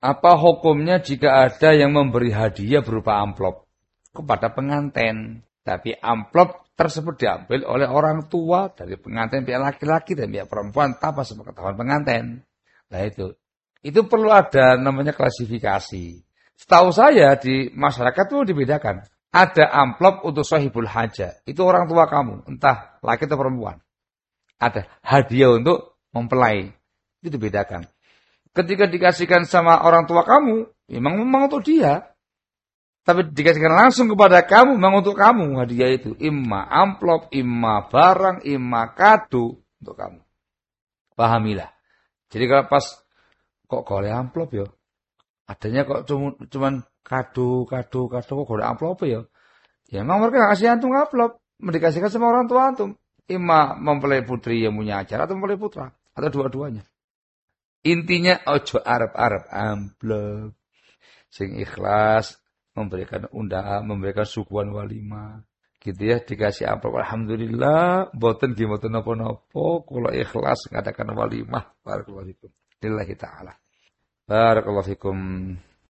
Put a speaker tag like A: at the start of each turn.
A: Apa hukumnya jika ada yang memberi hadiah berupa amplop kepada pengantin, tapi amplop tersebut diambil oleh orang tua dari pengantin pihak laki-laki dan pihak perempuan tanpa sepengetahuan pengantin. Nah itu perlu ada namanya klasifikasi. Setahu saya di masyarakat itu dibedakan. Ada amplop untuk sahibul hajah, itu orang tua kamu, entah laki atau perempuan. Ada hadiah untuk mempelai, itu dibedakan. Ketika dikasihkan sama orang tua kamu, memang untuk dia. Tapi dikasihkan langsung kepada kamu, memang untuk kamu hadiah itu. Imma amplop, imma barang, imma kado untuk kamu. Pahamilah. Jadi kalau pas, kok golek amplop ya? Adanya kok cuman kado, kok golek amplop ya? Ya memang mereka kasih antum amplop. Dikasihkan sama orang tua antum. Imma mempelai putri yang punya acara atau mempelai putra. Atau dua-duanya. Intinya ojo arep-arep amplop. Sing ikhlas memberikan undangan, memberikan suguhan walimah. Gitu ya, dikasih amplop. Alhamdulillah, boten nggih mboten napa-napa, kula ikhlas ngadakan walimah. Barakallahu fikum. Lillahi taala. Barakallahu fikum.